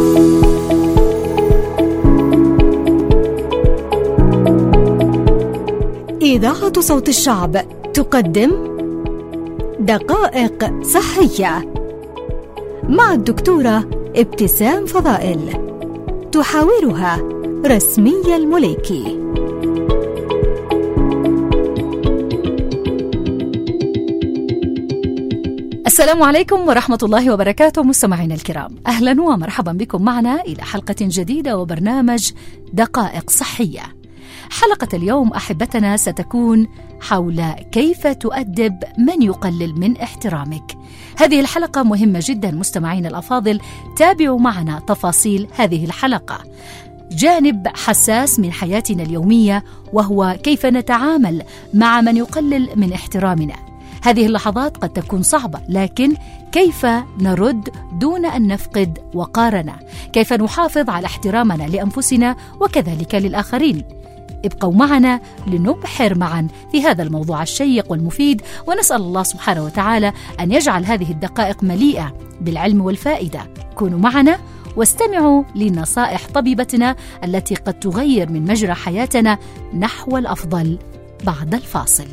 إذاعة صوت الشعب تقدم دقائق صحية مع الدكتورة ابتسام فضائل، تحاورها رسمية المليكي. السلام عليكم ورحمة الله وبركاته مستمعينا الكرام، أهلا ومرحبا بكم معنا إلى حلقة جديدة وبرنامج دقائق صحية. حلقة اليوم أحبتنا ستكون حول كيف تؤدب من يقلل من احترامك. هذه الحلقة مهمة جدا مستمعين الأفاضل، تابعوا معنا تفاصيل هذه الحلقة. جانب حساس من حياتنا اليومية وهو كيف نتعامل مع من يقلل من احترامنا. هذه اللحظات قد تكون صعبة، لكن كيف نرد دون أن نفقد وقارنا؟ كيف نحافظ على احترامنا لأنفسنا وكذلك للآخرين؟ ابقوا معنا لنبحر معا في هذا الموضوع الشيق والمفيد، ونسأل الله سبحانه وتعالى أن يجعل هذه الدقائق مليئة بالعلم والفائدة. كونوا معنا واستمعوا لنصائح طبيبتنا التي قد تغير من مجرى حياتنا نحو الأفضل بعد الفاصل.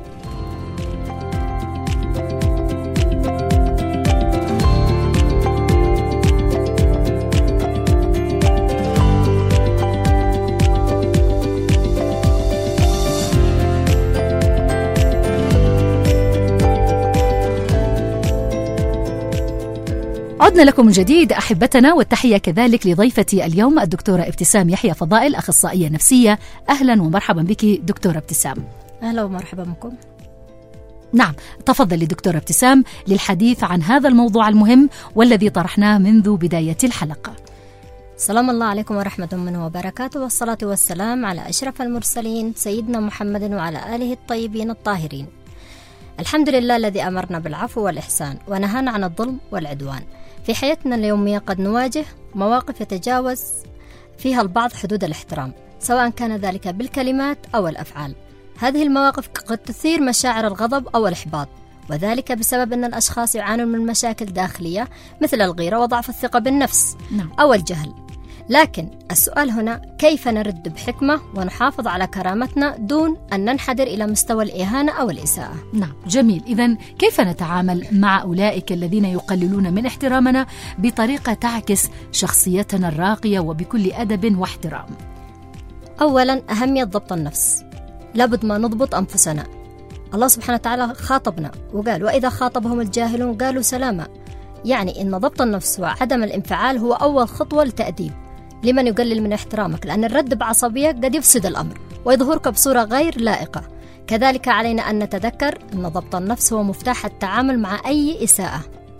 عدنا لكم من جديد أحبتنا، والتحية كذلك لضيفتي اليوم الدكتورة ابتسام يحيى فضائل، أخصائية نفسية. أهلا ومرحبا بك دكتورة ابتسام. أهلا ومرحبا بكم. نعم، تفضلي دكتورة ابتسام للحديث عن هذا الموضوع المهم والذي طرحناه منذ بداية الحلقة. سلام الله عليكم ورحمة منه وبركاته، والصلاة والسلام على أشرف المرسلين سيدنا محمد وعلى آله الطيبين الطاهرين. الحمد لله الذي أمرنا بالعفو والإحسان ونهانا عن الظلم والعدوان. في حياتنا اليومية قد نواجه مواقف يتجاوز فيها البعض حدود الاحترام، سواء كان ذلك بالكلمات أو الأفعال. هذه المواقف قد تثير مشاعر الغضب أو الإحباط، وذلك بسبب أن الأشخاص يعانون من مشاكل داخلية مثل الغيرة وضعف الثقة بالنفس أو الجهل. لكن السؤال هنا كيف نرد بحكمة ونحافظ على كرامتنا دون أن ننحدر إلى مستوى الإهانة أو الإساءة. نعم، جميل. إذن كيف نتعامل مع أولئك الذين يقللون من احترامنا بطريقة تعكس شخصيتنا الراقية وبكل أدب واحترام؟ أولا، أهمية ضبط النفس. لابد ما نضبط أنفسنا. الله سبحانه وتعالى خاطبنا وقال: وإذا خاطبهم الجاهلون قالوا سلاما. يعني إن ضبط النفس وعدم الانفعال هو أول خطوة لتأديب لمن يقلل من احترامك، لأن الرد بعصبية قد يفسد الأمر ويظهرك بصورة غير لائقة. كذلك علينا أن نتذكر أن ضبط النفس هو مفتاح التعامل مع أي إساءة.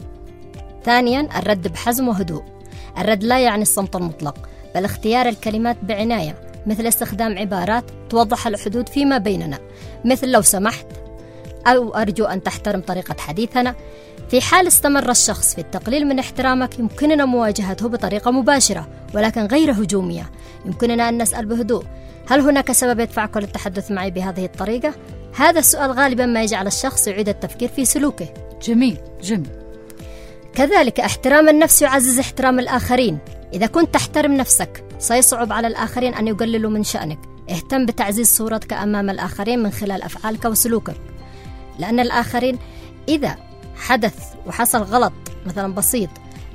ثانيا، الرد بحزم وهدوء. الرد لا يعني الصمت المطلق، بل اختيار الكلمات بعناية، مثل استخدام عبارات توضح الحدود فيما بيننا، مثل لو سمحت، أو أرجو أن تحترم طريقة حديثنا. في حال استمر الشخص في التقليل من احترامك يمكننا مواجهته بطريقة مباشرة ولكن غير هجومية. يمكننا أن نسأل بهدوء: هل هناك سبب يدفعك للتحدث معي بهذه الطريقة؟ هذا السؤال غالبا ما يجعل الشخص يعيد التفكير في سلوكه. جميل جميل. كذلك احترام النفس يعزز احترام الآخرين. إذا كنت تحترم نفسك سيصعب على الآخرين أن يقللوا من شأنك. اهتم بتعزيز صورتك أمام الآخرين من خلال أفعالك وسلوكك، لأن الآخرين إذا حدث وحصل غلط مثلا بسيط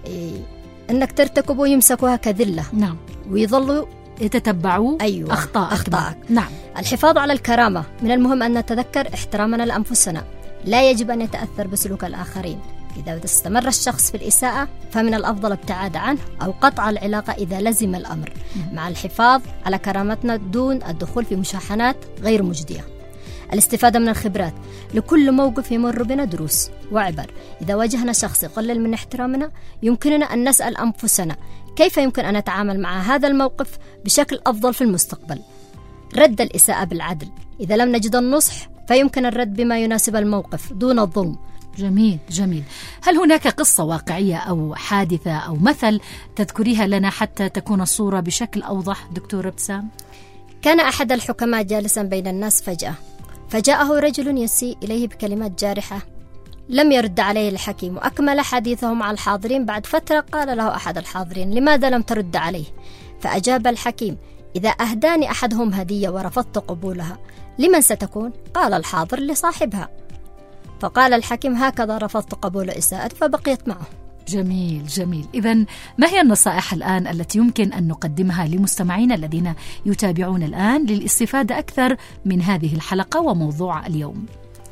أنك ترتكبه يمسكوها كذلة. نعم. ويظلوا يتتبعوا أخطاءك. نعم. الحفاظ على الكرامة. من المهم أن نتذكر احترامنا لأنفسنا لا يجب أن يتأثر بسلوك الآخرين. إذا استمر الشخص في الإساءة فمن الأفضل ابتعاد عنه أو قطع العلاقة إذا لزم الأمر، مع الحفاظ على كرامتنا دون الدخول في مشاحنات غير مجدية. الاستفادة من الخبرات. لكل موقف يمر بنا دروس وعبر. إذا واجهنا شخص يقلل من احترامنا يمكننا أن نسأل أنفسنا كيف يمكن أن نتعامل مع هذا الموقف بشكل أفضل في المستقبل. رد الإساءة بالعدل. إذا لم نجد النصح فيمكن الرد بما يناسب الموقف دون الظلم. جميل جميل. هل هناك قصة واقعية أو حادثة أو مثل تذكريها لنا حتى تكون الصورة بشكل أوضح دكتورة ابتسام؟ كان أحد الحكماء جالسا بين الناس فجأة فجاءه رجل يسيء إليه بكلمات جارحة لم يرد عليه الحكيم وأكمل حديثه مع الحاضرين. بعد فترة قال له أحد الحاضرين: لماذا لم ترد عليه؟ فأجاب الحكيم: إذا أهداني أحدهم هدية ورفضت قبولها لمن ستكون؟ قال الحاضر: لصاحبها. فقال الحكيم: هكذا رفضت قبول إساءة، فبقيت معه. جميل جميل. إذن ما هي النصائح الآن التي يمكن أن نقدمها لمستمعينا الذين يتابعون الآن للاستفادة أكثر من هذه الحلقة وموضوع اليوم؟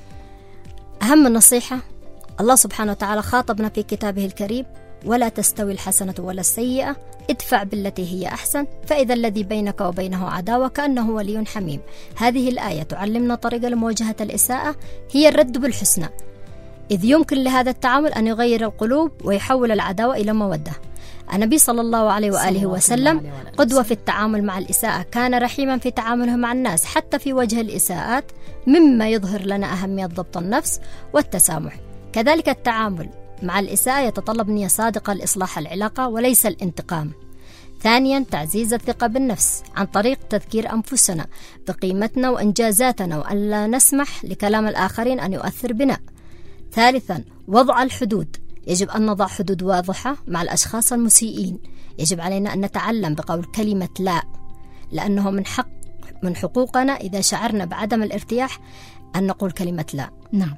أهم النصيحة: الله سبحانه وتعالى خاطبنا في كتابه الكريم: ولا تستوي الحسنة ولا السيئة، ادفع بالتي هي أحسن، فإذا الذي بينك وبينه عداوة كأنه ولي حميم. هذه الآية تعلمنا طريقة لمواجهة الإساءة، هي الرد بالحسنى، إذ يمكن لهذا التعامل أن يغير القلوب ويحول العداوة إلى مودة. النبي صلى الله عليه وآله وسلم قدوة في التعامل مع الإساءة، كان رحيما في تعامله مع الناس حتى في وجه الإساءات، مما يظهر لنا أهمية ضبط النفس والتسامح. كذلك التعامل مع الإساءة يتطلب نية صادقة لإصلاح العلاقة وليس الانتقام. ثانيا، تعزيز الثقة بالنفس عن طريق تذكير أنفسنا بقيمتنا وإنجازاتنا، وأن لا نسمح لكلام الآخرين أن يؤثر بنا. ثالثا، وضع الحدود، يجب أن نضع حدود واضحة مع الأشخاص المسيئين. يجب علينا أن نتعلم بقول كلمة لا، لأنه من حقوقنا إذا شعرنا بعدم الارتياح أن نقول كلمة لا. نعم،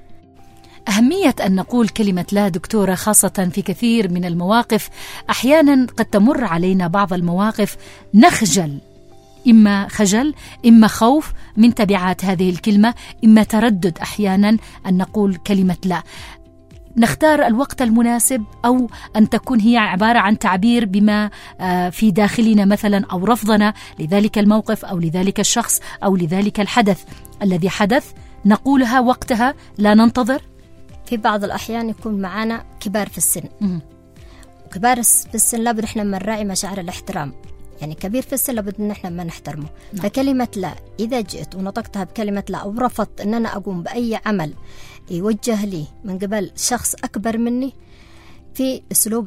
أهمية أن نقول كلمة لا دكتورة، خاصة في كثير من المواقف. أحيانا قد تمر علينا بعض المواقف نخجل، إما خجل إما خوف من تبعات هذه الكلمة، إما تردد أحيانا أن نقول كلمة لا. نختار الوقت المناسب، أو أن تكون هي عبارة عن تعبير بما في داخلنا مثلا، أو رفضنا لذلك الموقف أو لذلك الشخص أو لذلك الحدث الذي حدث، نقولها وقتها، لا ننتظر. في بعض الأحيان يكون معنا كبار في السن، وكبار في السن لابد إحنا نراعي مشاعر الاحترام، يعني كبير في السن لابد إن إحنا ما نحترمه. فكلمة لا إذا جئت ونطقتها بكلمة لا، أو رفضت إن أنا أقوم بأي عمل يوجه لي من قبل شخص أكبر مني، في أسلوب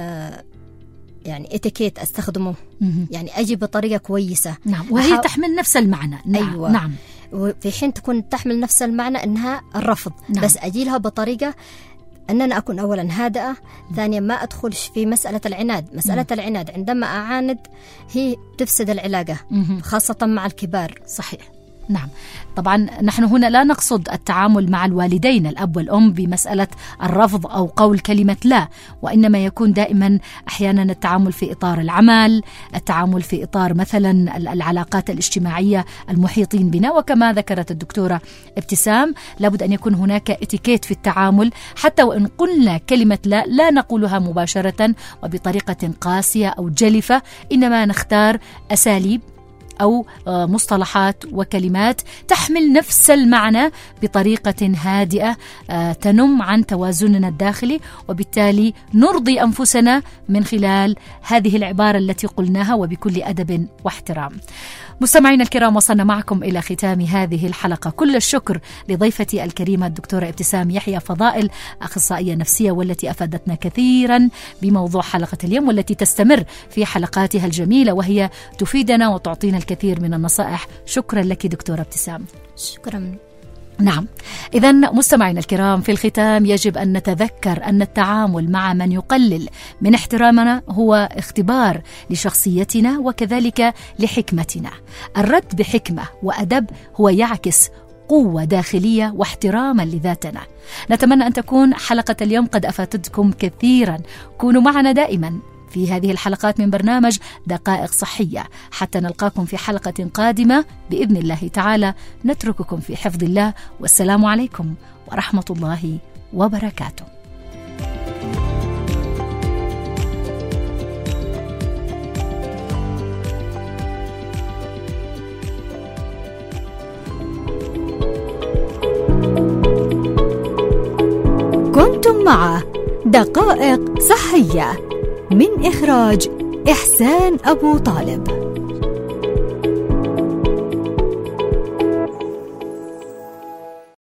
يعني اتيكيت أستخدمه، يعني أجي بطريقة كويسة. نعم، وهي تحمل نفس المعنى. نعم. أيوة. نعم، وفي حين تكون تحمل نفس المعنى إنها الرفض. نعم. بس أجي لها بطريقة أن أنا أكون أولا هادئة، ثانيا ما أدخلش في مسألة العناد. مسألة العناد عندما أعاند هي تفسد العلاقة، خاصة مع الكبار. صحيح. نعم، طبعا نحن هنا لا نقصد التعامل مع الوالدين الأب والأم بمسألة الرفض أو قول كلمة لا، وإنما يكون دائما أحيانا التعامل في إطار العمل، التعامل في إطار مثلا العلاقات الاجتماعية المحيطين بنا. وكما ذكرت الدكتورة ابتسام، لابد أن يكون هناك اتيكيت في التعامل، حتى وإن قلنا كلمة لا نقولها مباشرة وبطريقة قاسية أو جلفة، إنما نختار أساليب أو مصطلحات وكلمات تحمل نفس المعنى بطريقة هادئة تنم عن توازننا الداخلي، وبالتالي نرضي أنفسنا من خلال هذه العبارة التي قلناها وبكل أدب واحترام. مستمعينا الكرام، وصلنا معكم إلى ختام هذه الحلقة. كل الشكر لضيفتي الكريمة الدكتورة ابتسام يحيى فضائل، أخصائية نفسية، والتي أفادتنا كثيرا بموضوع حلقة اليوم، والتي تستمر في حلقاتها الجميلة وهي تفيدنا وتعطينا الكثير من النصائح. شكرا لك دكتورة ابتسام. شكرا. نعم، إذن مستمعينا الكرام، في الختام يجب أن نتذكر أن التعامل مع من يقلل من احترامنا هو اختبار لشخصيتنا وكذلك لحكمتنا. الرد بحكمة وأدب هو يعكس قوة داخلية واحتراما لذاتنا. نتمنى أن تكون حلقة اليوم قد أفادتكم كثيرا. كونوا معنا دائما في هذه الحلقات من برنامج دقائق صحية، حتى نلقاكم في حلقة قادمة بإذن الله تعالى. نترككم في حفظ الله، والسلام عليكم ورحمة الله وبركاته. كنتم مع دقائق صحية من إخراج إحسان أبو طالب.